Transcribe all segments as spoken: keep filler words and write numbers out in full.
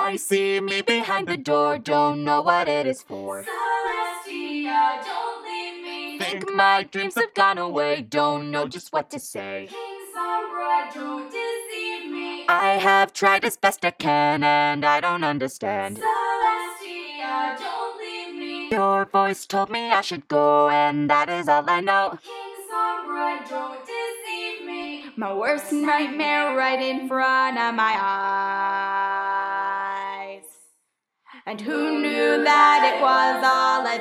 I see me behind the door, don't know what it is for. Celestia, don't leave me. Think my dreams have gone away, don't know just what to say. King Sombra, don't deceive me. I have tried as best I can and I don't understand. Celestia, don't leave me. Your voice told me I should go and that is all I know. King Sombra, don't deceive me. My worst nightmare right in front of my eyes. And who knew that it was all a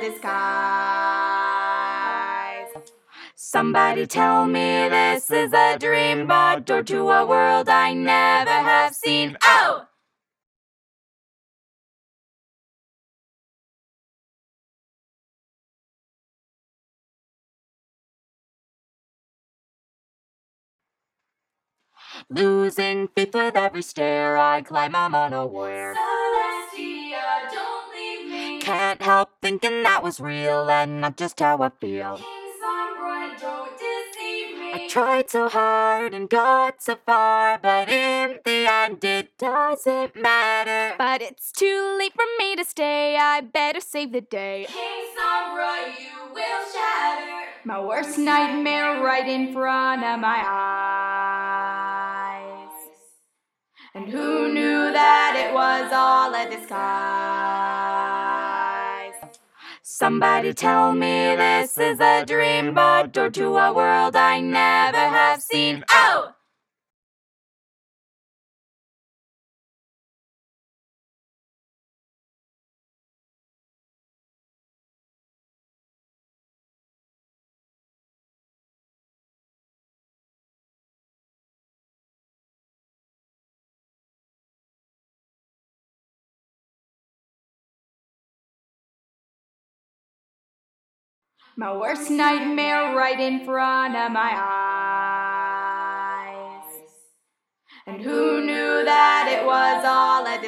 disguise? Somebody tell me this is a dream, but door to a world I never have seen. Oh! Losing faith with every stare, I climb, I'm unaware. Celestia, don't leave me. Can't help thinking that was real and not just how I feel. King Sombra, don't deceive me. I tried so hard and got so far, but in the end it doesn't matter. But it's too late for me to stay, I better save the day. King Sombra, you will shatter. My worst nightmare right in front of my eyes. And who knew that it was all a disguise? Somebody tell me this is a dream, but door to a world I never have seen. Oh! My worst nightmare right in front of my eyes. And who knew that it was all a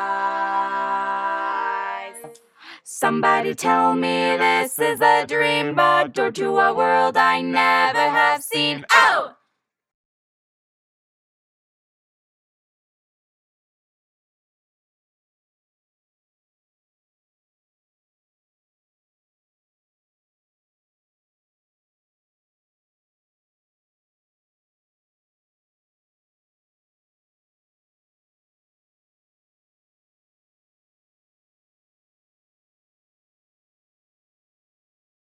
disguise? Somebody tell me this is a dream, but door to a world I never have seen. Oh!